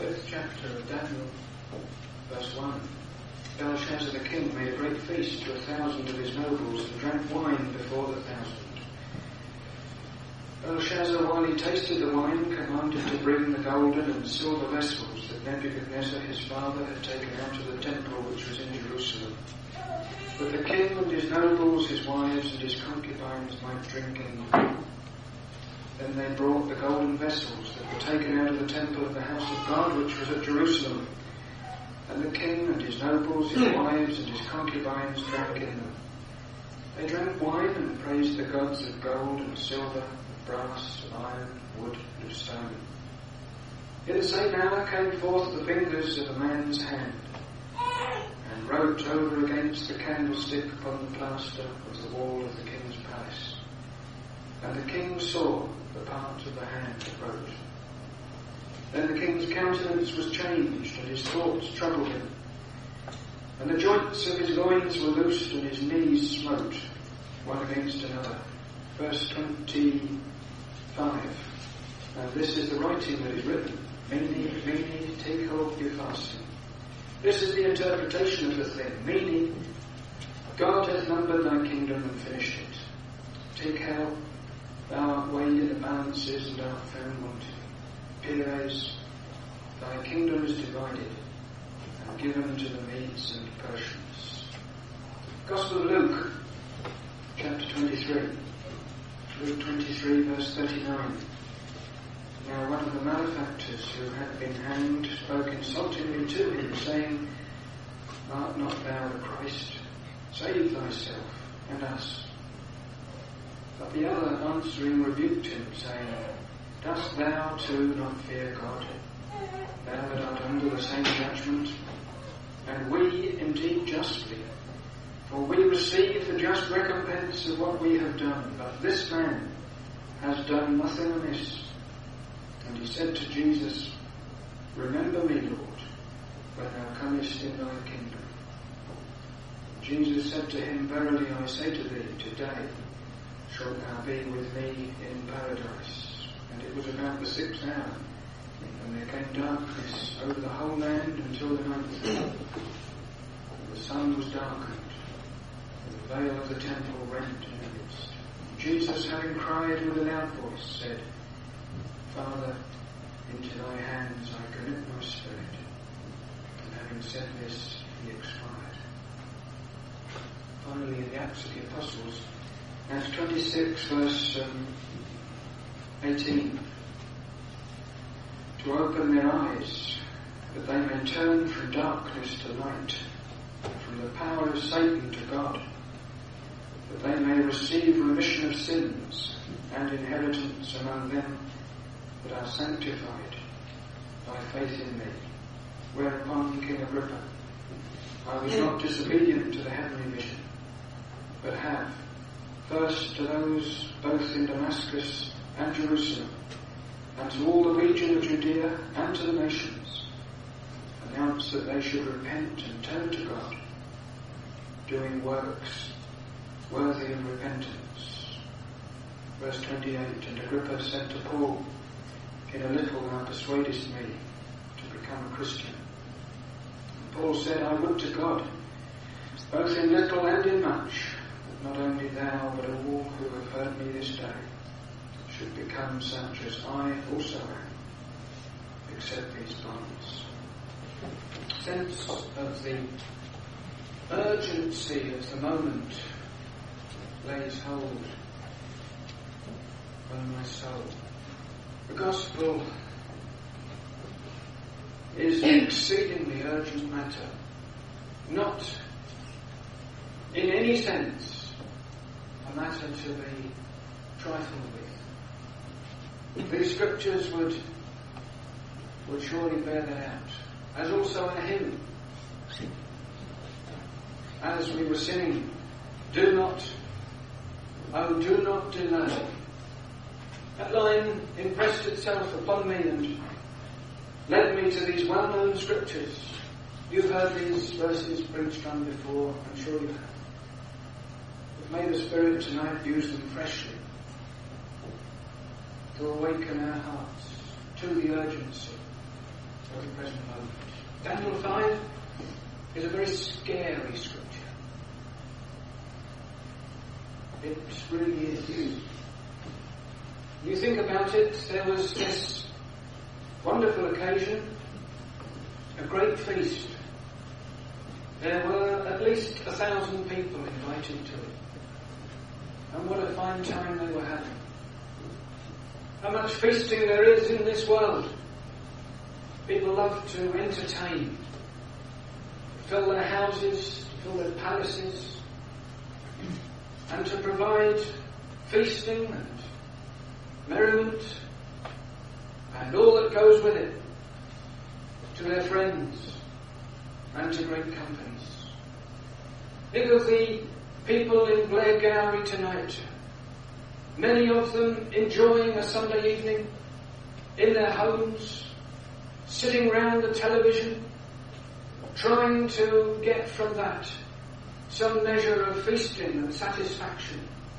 5th chapter of Daniel, verse 1. Belshazzar the king made a great feast to 1,000 of his nobles and drank wine before the 1,000. Belshazzar, while he tasted the wine, commanded to bring the golden and silver vessels that Nebuchadnezzar his father had taken out of the temple which was in Jerusalem, that the king and his nobles, his wives and his concubines might drink in them. Then they brought the golden vessels that were taken out of the temple of the house of God which was at Jerusalem, and the king and his nobles, his wives and his concubines drank in them. They drank wine and praised the gods of gold and silver, of brass, of iron, wood and of stone. In the same hour came forth the fingers of a man's hand, and wrote over against the candlestick upon the plaster of the wall of the king's palace. And the king saw the part of the hand that wrote. Then the king's countenance was changed, and his thoughts troubled him. And the joints of his loins were loosed, and his knees smote, one against another. Verse 25. Now this is the writing that is written. Mene, mene, tekel, upharsin. This is the interpretation of the thing. Meaning, God hath numbered thy kingdom and finished it. Tekel, thou art weighed in the balances and art found wanting. Peres, thy kingdom is divided and given to the Medes and Persians. Gospel of Luke, chapter 23. Luke 23, verse 39. Now one of the malefactors who had been hanged spoke insultingly to him, saying, Art not thou the Christ? Save thyself and us. But the other answering rebuked him, saying, Dost thou too not fear God, thou that art under the same judgment? And we indeed justly, for we receive the just recompense of what we have done, but this man has done nothing amiss. And he said to Jesus, Remember me, Lord, when thou comest in thy kingdom. Jesus said to him, Verily I say to thee, today shalt thou be with me in paradise. And it was about the 6th hour, and there came darkness over the whole land until the 9th hour. The sun was darkened, and the veil of the temple rent in the midst. Jesus, having cried with a loud voice, said, Father, into thy hands I commit my spirit. And having said this, he expired. Finally, in the Acts of the Apostles, Acts 26, verse 18, to open their eyes, that they may turn from darkness to light, from the power of Satan to God, that they may receive remission of sins and inheritance among them that are sanctified by faith in me. Whereupon King Agrippa, I was not disobedient to the heavenly vision, but have, first to those both in Damascus and Jerusalem, and to all the region of Judea and to the nations, announced that they should repent and turn to God, doing works worthy of repentance. Verse 28, and Agrippa said to Paul, In a little thou persuadest me to become a Christian. And Paul said, I would to God, both in little and in much, that not only thou, but all who have heard me this day, should become such as I also am, except these bonds. Sense of the urgency of the moment lays hold on my soul. The gospel is an exceedingly urgent matter, not in any sense a matter to be trifled with. These scriptures would surely bear that out, as also a hymn. As we were singing, do not delay. That line impressed itself upon me and led me to these well-known scriptures. You've heard these verses preached on before, I'm sure you have. But may the Spirit tonight use them freshly to awaken our hearts to the urgency at the present moment. Daniel 5 is a very scary scripture. It really is. You think about it, there was this wonderful occasion, a great feast. There were at least 1,000 people invited to it. And what a fine time they were having. How much feasting there is in this world. People love to entertain, fill their houses, fill their palaces, and to provide feasting and merriment and all that goes with it to their friends and to great companies. Think of the people in Blairgowrie tonight, many of them enjoying a Sunday evening in their homes, sitting round the television, trying to get from that some measure of feasting and satisfaction.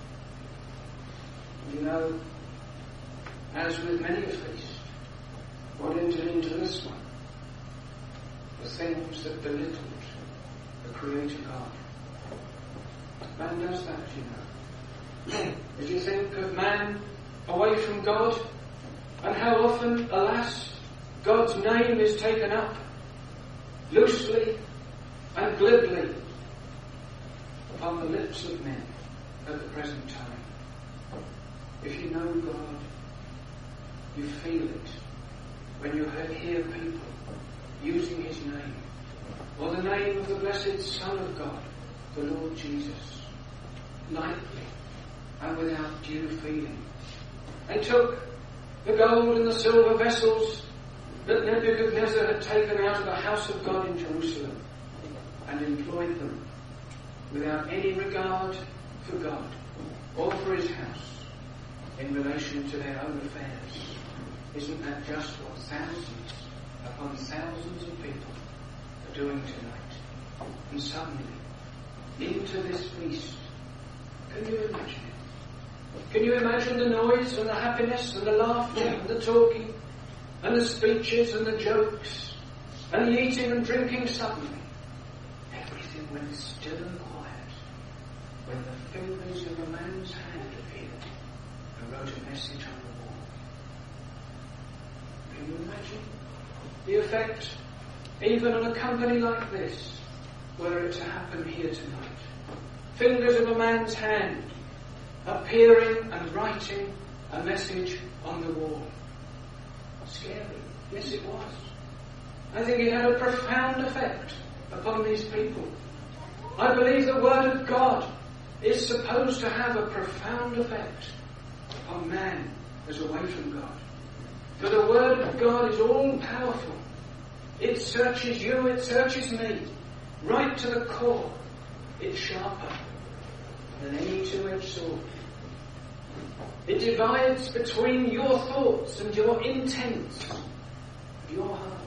You know, as with many a feast, what entered into this one? The things that belittled the Creator God. Man does that, you know. As you think of man away from God, and how often, alas, God's name is taken up loosely and glibly upon the lips of men at the present time. If you know God, you feel it when you hear people using His name, or the name of the blessed Son of God, the Lord Jesus, lightly and without due feeling. They took the gold and the silver vessels that Nebuchadnezzar had taken out of the house of God in Jerusalem and employed them without any regard for God or for His house in relation to their own affairs. Isn't that just what thousands upon thousands of people are doing tonight? And suddenly, into this feast, can you imagine it? Can you imagine the noise and the happiness and the laughter and the talking and the speeches and the jokes and the eating and drinking? Suddenly, everything went still and quiet when the fingers of a man's hand appeared and wrote a message on the wall. Can you imagine the effect, even on a company like this, were it to happen here tonight? Fingers of a man's hand appearing and writing a message on the wall. Scary. Yes, it was. I think it had a profound effect upon these people. I believe the Word of God is supposed to have a profound effect upon man as away from God. For the Word of God is all powerful. It searches you, it searches me, right to the core. It's sharper than any two-edged sword. It divides between your thoughts and your intents of your heart.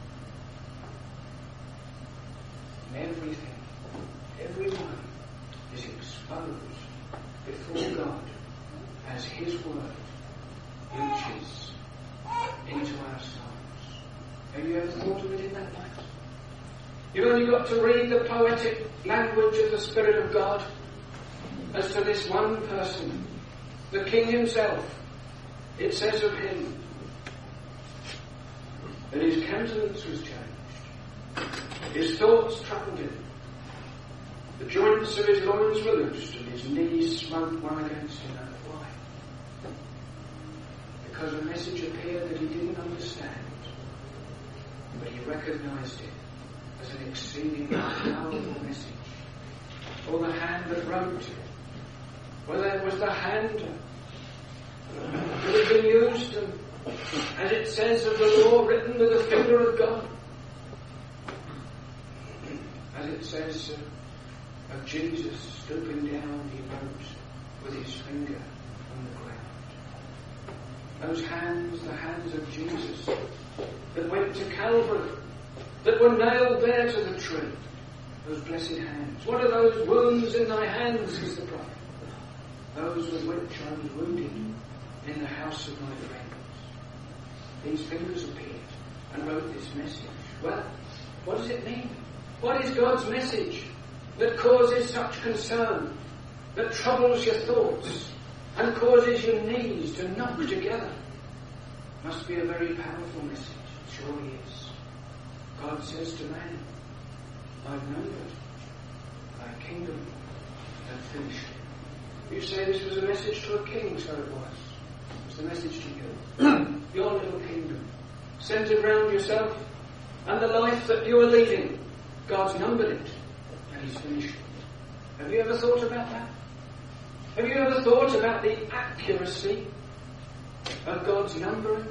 And everyone is exposed before God as His Word reaches into our souls. Have you ever thought of it in that light? You've only got to read the poetic language of the Spirit of God as to this one person, the King himself. It says of him that his countenance was changed, his thoughts troubled him, the joints of his loins were loosed, and his knees smote one against another. Why? Because a message appeared that he didn't understand, but he recognized it as an exceedingly powerful message. Or the hand that wrote, whether it was the hand that had been used, as it says of the law, written with the finger of God, as it says of Jesus stooping down, he wrote with his finger on the ground. Those hands, the hands of Jesus that went to Calvary, that were nailed there to the tree, those blessed hands. What are those wounds in thy hands, says the prophet? Those with which I was wounded in the house of my friends. These fingers appeared. and wrote this message. Well, what does it mean? What is God's message that causes such concern, that troubles your thoughts, and causes your knees to knock together? Must be a very powerful message. It surely is. God says to man, I've numbered thy kingdom and finished it. You say this was a message to a king, so it was. It was a message to you. Your little kingdom, centered around yourself and the life that you are leading. God's numbered it, and he's finished it. Have you ever thought about that? Have you ever thought about the accuracy of God's numbering?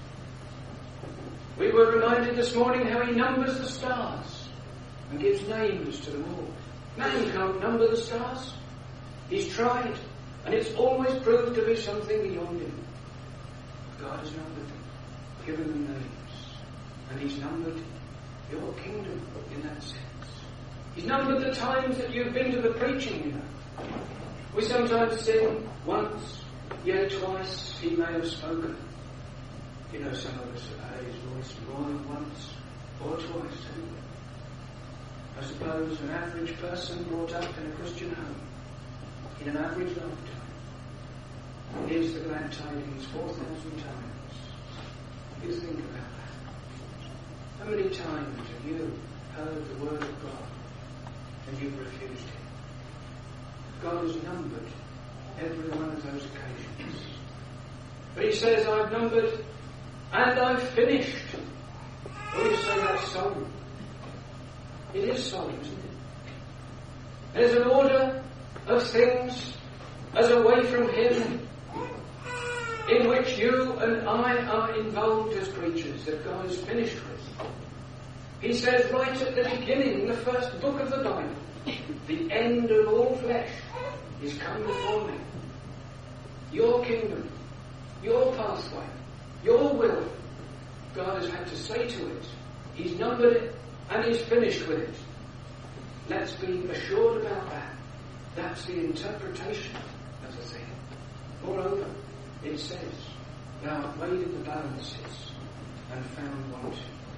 We were reminded this morning how he numbers the stars and gives names to them all. Man can't number the stars. He's tried, and it's always proved to be something beyond him. God has numbered them, given them names, and he's numbered your kingdom in that sense. He's numbered the times that you've been to the preaching, you know. We sometimes sing once, yet twice he may have spoken. You know, some of us have heard his voice more than once or twice, haven't we? I suppose an average person brought up in a Christian home, in an average lifetime, hears the glad tidings 4,000 times. You think about that. How many times have you heard the word of God and you've refused it? God has numbered every one of those occasions. But he says, I've numbered and I've finished. Oh, you say that's solemn. It is solemn, isn't it? There's an order of things as away from him in which you and I are involved as creatures that God is finished with. He says right at the beginning, in the first book of the Bible, the end of all flesh is come before me. Your kingdom, your pathway, your will, God has had to say to it. He's numbered it and he's finished with it. Let's be assured about that. That's the interpretation of the thing. Moreover, it says, thou art weighed in the balances and found wanting.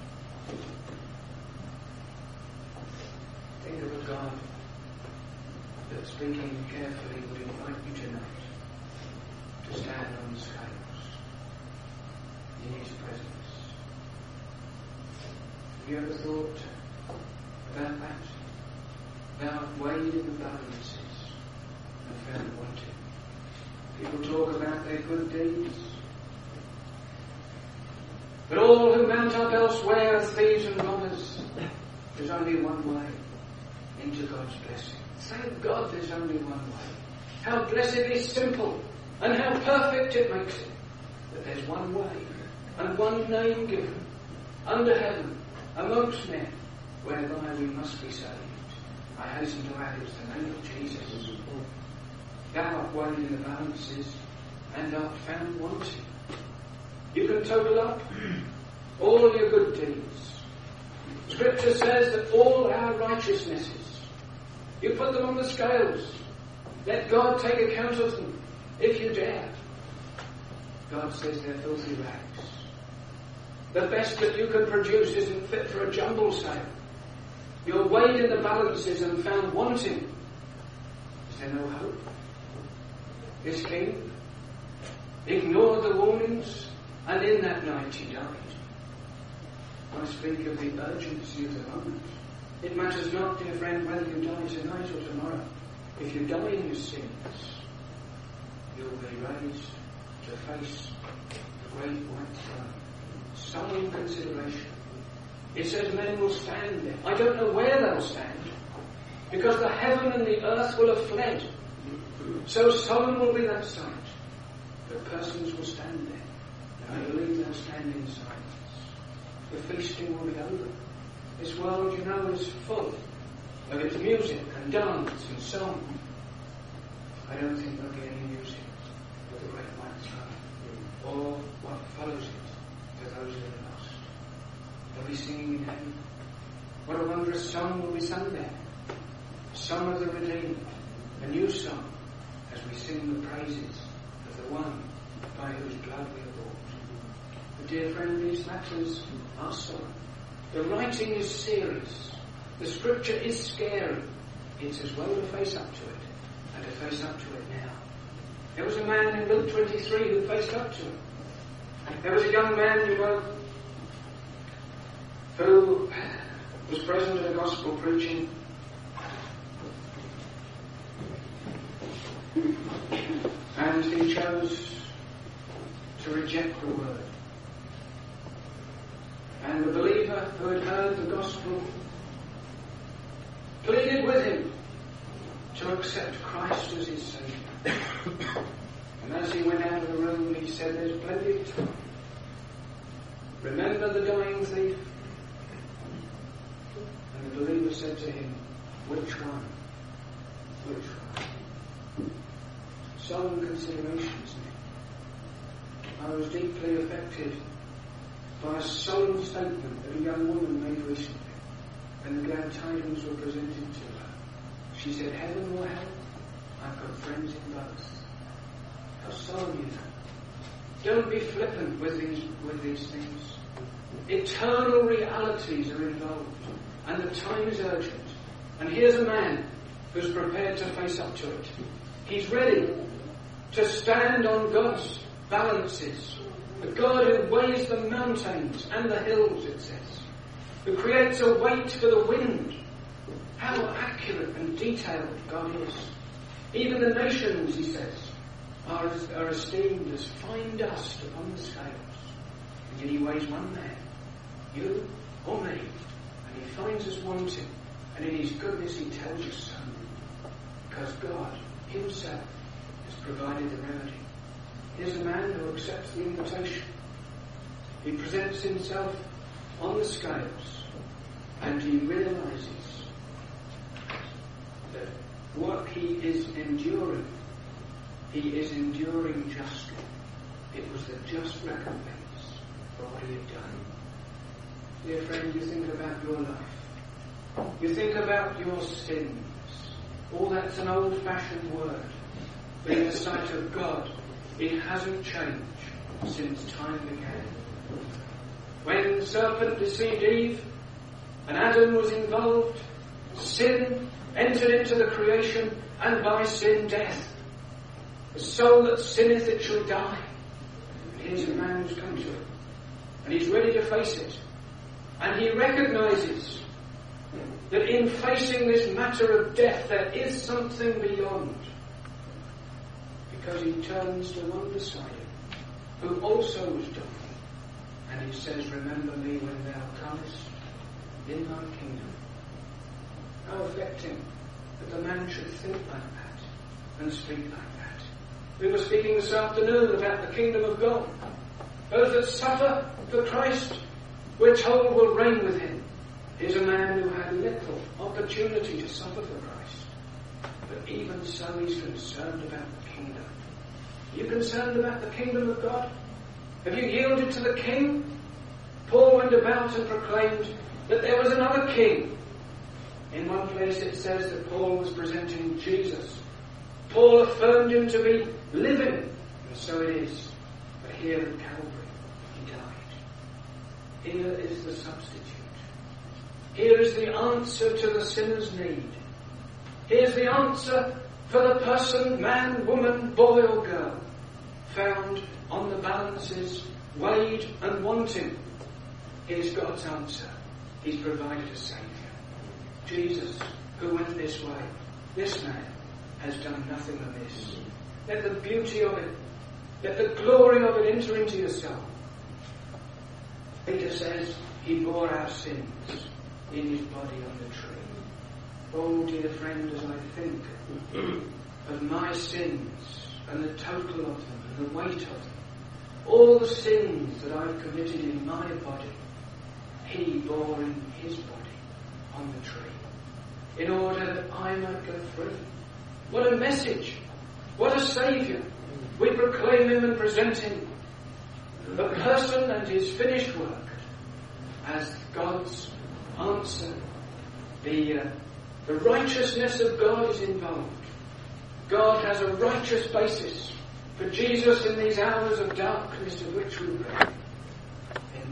Think of a God that, speaking carefully, would invite you tonight to stand on the scales in his presence. Have you ever thought about that? Thou art weighed in the balances and found wanting. People talk about their good deeds, but all who mount up elsewhere are thieves and robbers. There's only one way into God's blessing. Thank God there's only one way. How blessedly simple and how perfect it makes it. That there's one way and one name given under heaven amongst men whereby we must be saved. I hasten to add it's the name of Jesus. Thou art weighed in the balances and art found wanting. You can total up all your good deeds. Scripture says that all our righteousnesses, you put them on the scales. Let God take account of them, if you dare. God says they're filthy rags. The best that you can produce isn't fit for a jumble sale. You're weighed in the balances and found wanting. Is there no hope? This king ignored the warnings, and in that night he died. I speak of the urgency of the moment. It matters not, dear friend, whether you die tonight or tomorrow. If you die in your sins, you'll be raised to face the great white throne. Solemn consideration. It says men will stand there. I don't know where they'll stand, because the heaven and the earth will have fled. So solemn will be that sight. But persons will stand there, and I believe they'll stand in silence. The feasting will be over. This world, you know, is full of its music and dance and song. I don't think there'll be any music with the great white throne, or what follows it for those who are lost. They'll be singing in heaven. What a wondrous song will be sung there. A song of the redeemed, a new song, as we sing the praises of the one by whose blood we are bought. Dear friend, these matters are solemn. The writing is serious. The scripture is scary. It's as well to face up to it, and to face up to it now. There was a man in Luke 23 who faced up to it. There was a young man, who was present at a gospel preaching. And he chose to reject the word. And the believer who had heard the gospel pleaded with him to accept Christ as his Saviour. And as he went out of the room, he said, there's plenty of time. Remember the dying thief? And the believer said to him, which one? Which one? Solemn considerations. I was deeply affected by a solemn statement that a young woman made recently when the glad tidings were presented to her. She said, heaven or hell, I've got friends in both. How solemn, you know. Don't be flippant with these things. Eternal realities are involved, and the time is urgent. And here's a man who's prepared to face up to it. He's ready to stand on God's balances. The God who weighs the mountains and the hills, it says. Who creates a weight for the wind. How accurate and detailed God is. Even the nations, he says, are esteemed as fine dust upon the scales. And yet he weighs one man, you or me, and he finds us wanting. And in his goodness he tells us so. Because God himself has provided the remedy. Here's a man who accepts the invitation. He presents himself on the scales, and he realizes that what he is enduring justly. It was the just recompense for what he had done. Dear friend, you think about your life. You think about your sins. Oh, that's an old-fashioned word. But in the sight of God, it hasn't changed since time began. When the serpent deceived Eve and Adam was involved, sin entered into the creation, and by sin death. The soul that sinneth, it shall die. And here's a man who's come to it, and he's ready to face it. And he recognizes that in facing this matter of death, there is something beyond. Because he turns to one beside him, who also was dying. And he says, remember me when thou comest in thy kingdom. How affecting that the man should think like that and speak like that. We were speaking this afternoon about the kingdom of God. Those that suffer for Christ, we're told, will reign with him. Here's a man who had little opportunity to suffer for Christ. But even so, he's concerned about the kingdom. Are you concerned about the kingdom of God? Have you yielded to the king? Paul went about and proclaimed that there was another king. In one place it says that Paul was presenting Jesus. Paul affirmed him to be living, and so it is. But here at Calvary, he died. Here is the substitute. Here is the answer to the sinner's need. Here's the answer for the person, man, woman, boy or girl, found on the balances, weighed and wanting. Here's God's answer. He's provided a Saviour. Jesus, who went this way. This man has done nothing amiss. Let the beauty of it, let the glory of it enter into your soul. Peter says he bore our sins in his body on the tree. Oh, dear friend, as I think of my sins and the total of them and the weight of them, all the sins that I've committed in my body, he bore in his body on the tree, in order that I might go free. What a message! What a Saviour! We proclaim him and present him, the person and his finished work, as God's answer. The righteousness of God is involved. God has a righteous basis for Jesus in these hours of darkness of which we pray.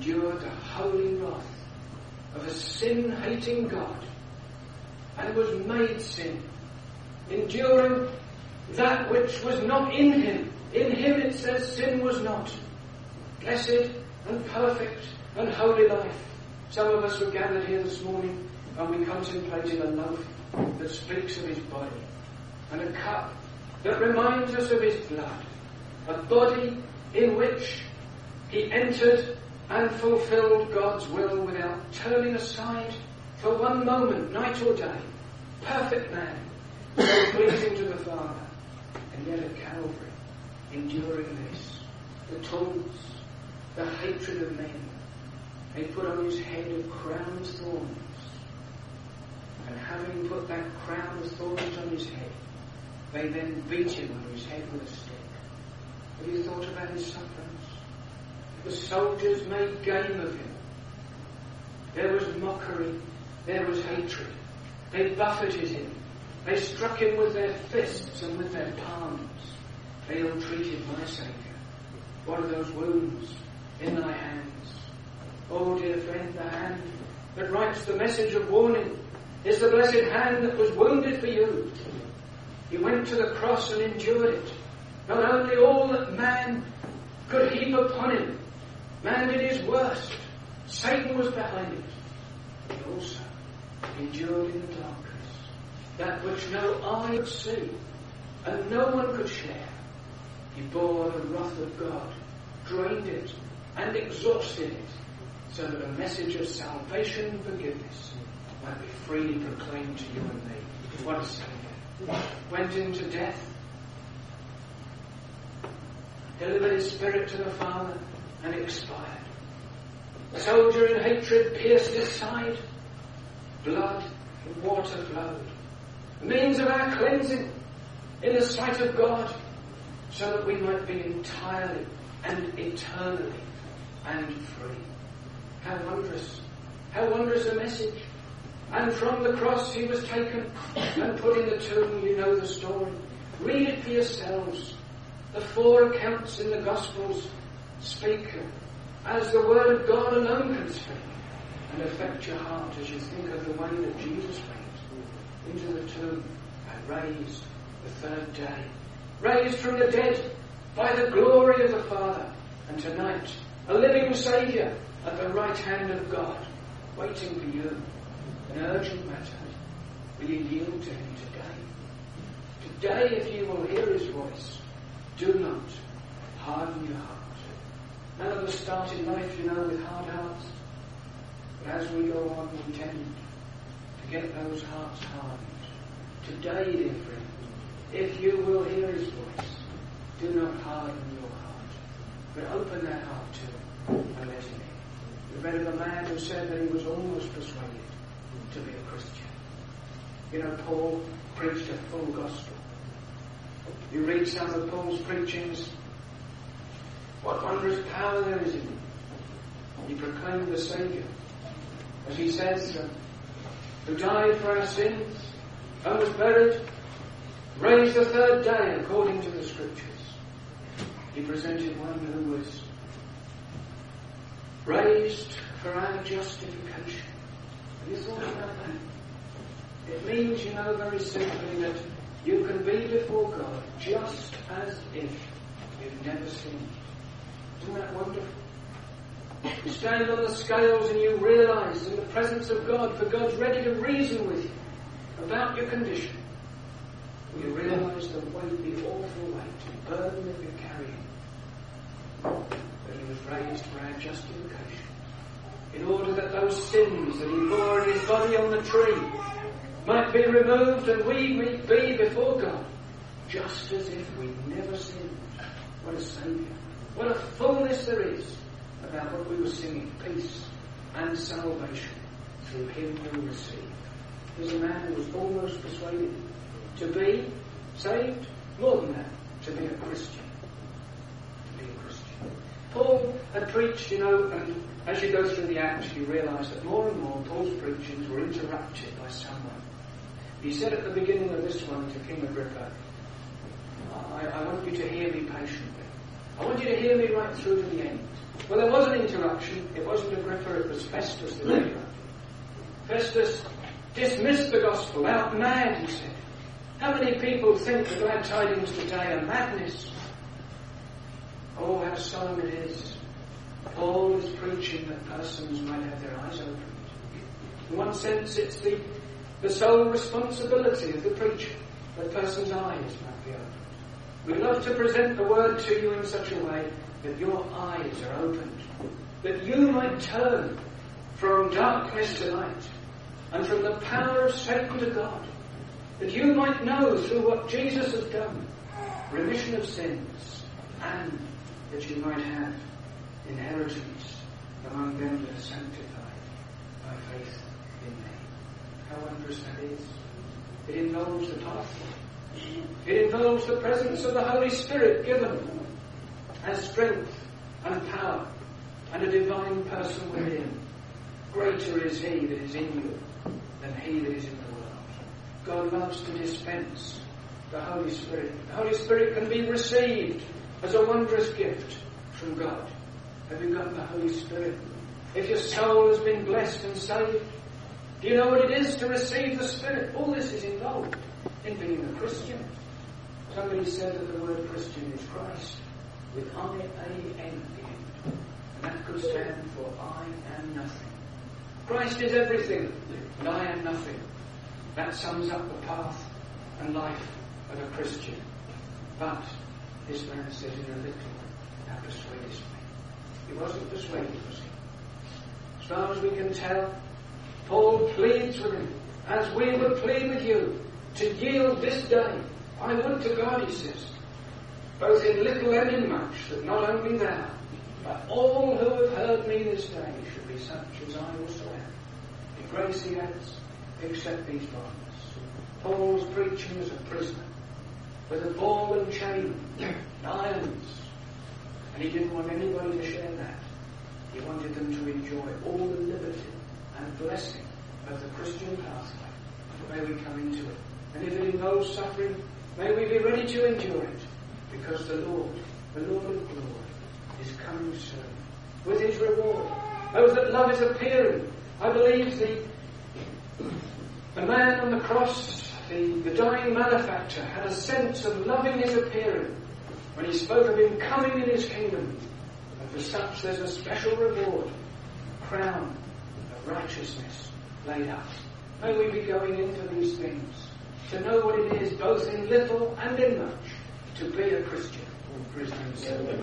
endured the holy wrath of a sin-hating God, and was made sin, enduring that which was not in him. In him, it says, sin was not. Blessed and perfect and holy life. Some of us were gathered here this morning and we contemplated a loaf that speaks of his body, and a cup that reminds us of his blood, a body in which he entered and fulfilled God's will without turning aside for one moment, night or day. Perfect man, so pleasing to the Father, and yet at Calvary, enduring this, the taunts, the hatred of men. They put on his head a crown of thorns, and having put that crown of thorns on his head, they then beat him on his head with a stick. Have you thought about his sufferings? The soldiers made game of him. There was mockery, there was hatred. They buffeted him. They struck him with their fists and with their palms. They ill-treated my Saviour. What are those wounds in thy hands? Oh, dear friend, the hand that writes the message of warning is the blessed hand that was wounded for you. He went to the cross and endured it. Not only all that man could heap upon him, man did his worst. Satan was behind it. He also endured in the darkness that which no eye could see and no one could share. He bore the wrath of God, drained it and exhausted it, so that a message of salvation and forgiveness might be freely proclaimed to you and me. What a Saviour. Went into death, delivered his spirit to the Father, and expired. The soldier in hatred pierced his side. Blood and water flowed. The means of our cleansing in the sight of God, so that we might be entirely and eternally and free. How wondrous a message. And from the cross he was taken and put in the tomb. You know the story. Read it for yourselves. The 4 accounts in the Gospels speak as the Word of God alone can speak, and affect your heart as you think of the way that Jesus went into the tomb and raised the 3rd day. Raised from the dead by the glory of the Father. And tonight, a living Saviour at the right hand of God, waiting for you. An urgent matter. Will you yield to him today? Today, if you will hear his voice, do not harden your heart. None of us start in life, with hard hearts. But as we go on, we tend to get those hearts hardened. Today, dear friend, if you will hear his voice, do not harden your heart, but open that heart to him and let him in. We read of a man who said that he was almost persuaded to be a Christian. Paul preached a full gospel. You read some of Paul's preachings, what wondrous power there is in him. He proclaimed the Saviour, as he says, who died for our sins and was buried, raised the 3rd day according to the Scriptures. He presented one who was raised for our justification. Have you thought about that? It means, very simply that you can be before God just as if you've never sinned. Isn't that wonderful? You stand on the scales and you realise in the presence of God, for God's ready to reason with you about your condition. You realise the weight, the awful weight, the burden that you're carrying. That he was raised for our justification, in order that those sins that he bore in his body on the tree might be removed and we might be before God just as if we'd never sinned. What a Saviour. What a fullness there is about what we were singing. Peace and salvation through him who received. There's a man who was almost persuaded to be saved, more than that, to be a Christian. To be a Christian. Paul had preached, and as you go through the Acts, you realise that more and more Paul's preachings were interrupted by someone. He said at the beginning of this one to King Agrippa, I want you to hear me patiently. I want you to hear me right through to the end. Well, there was an interruption. It wasn't Agrippa, it was Festus that interrupted. Festus dismissed the gospel, out mad, he said. How many people think the glad tidings today are madness? Oh, how solemn it is. Paul is preaching that persons might have their eyes opened. In one sense, it's the sole responsibility of the preacher that persons' eyes might be opened. We love to present the word to you in such a way that your eyes are opened, that you might turn from darkness to light, and from the power of Satan to God, that you might know through what Jesus has done, remission of sins, and that you might have inheritance among them that are sanctified by faith in me. How wondrous that is. It involves the pathway. It involves the presence of the Holy Spirit given as strength and power and a divine person within. Greater is He that is in you than he that is in the world. God loves to dispense the Holy Spirit. The Holy Spirit can be received as a wondrous gift from God. Have you got the Holy Spirit? If your soul has been blessed and saved, do you know what it is to receive the Spirit? All this is involved in being a Christian. Somebody said that the word Christian is Christ, with I-A-N in it. And that could stand for I am nothing. Christ is everything, and I am nothing. That sums up the path and life of a Christian. But this man says in a little, thou persuadest me. He wasn't persuaded, was he? As far as we can tell, Paul pleads with him, as we would plead with you, to yield this day. I would to God, he says, both in little and in much, that not only thou, but all who have heard me this day should be such as I also am. In grace he adds, except these bonds. Paul's preaching as a prisoner, with a ball and chain, and irons, and he didn't want anybody to share that. He wanted them to enjoy all the liberty and blessing of the Christian pathway. May we come into it. And if it involves suffering, may we be ready to endure it, because the Lord of glory, is coming soon with his reward. Those that love is appearing. I believe the man on the cross, the dying malefactor, had a sense of loving his appearing when he spoke of him coming in his kingdom. And for such there's a special reward, a crown of righteousness laid up. May we be going into these things to know what it is, both in little and in much, to be a Christian.